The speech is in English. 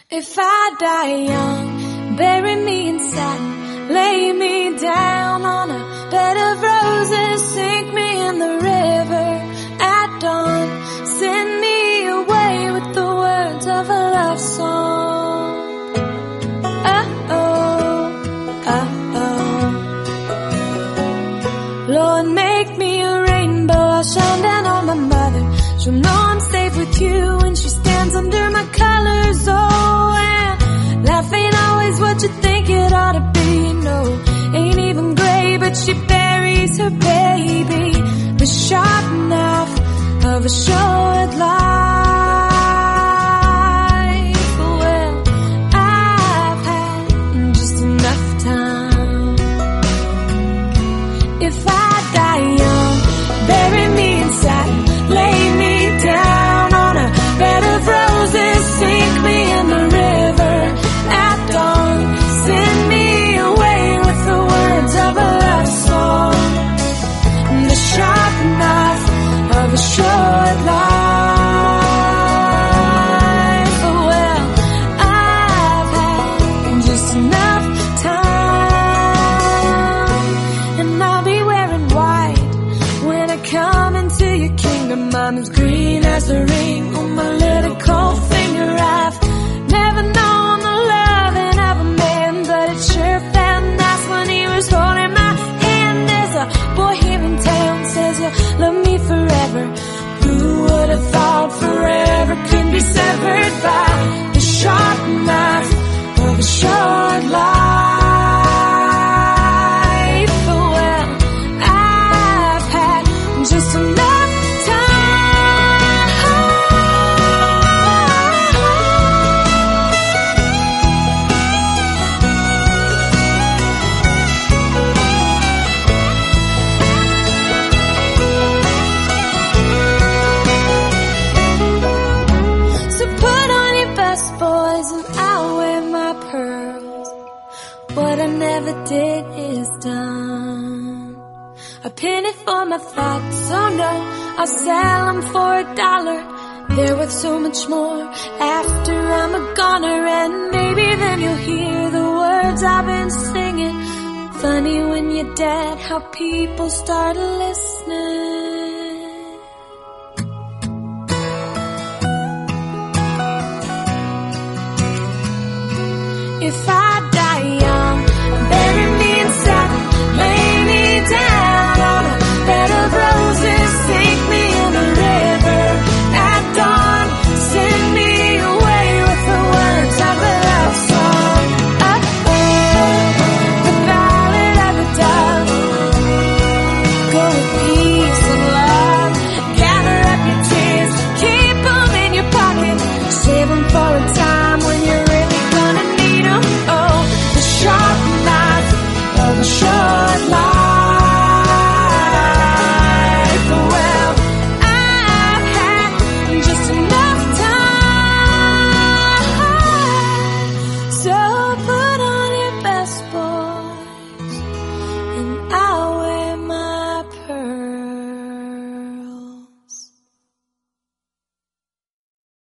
If I die young, bury me in satin, lay me down on a bed of roses, sink me in the river at dawn, send me away with the words of a love song. Lord, make me a rainbow, I'll shine down on my mother. She'll know I'm safe with you when she stands under my colors. Oh, and life ain't always what you think it ought to be. No, ain't even gray, but she buries her baby. The sharp knife of a short life. Well, I've had just enough time. If I die young, bury me in satin, lay me down on a bed of roses, sink me in the river at dawn, send me away with the words of a love song. The sharp knife of a short life. Well, I've had just enough time, and I'll be wearing white when I come into your kingdom. I'm as green as the ring on my little cold finger. I've never known the loving of a man, but it sure felt nice when he was holding my hand. There's a boy here in town says you'll love me forever. Who would have thought forever could be severed by the sharp knife of a short life? Well, I've had just enough time. So put on your best boys and I'll wear my pearls. What I never did is done. A penny for my thoughts, oh no, I'll sell them for $1. They're worth so much more after I'm a goner, and maybe then you'll hear the words I've been singing. Funny when you're dead how people start listening. If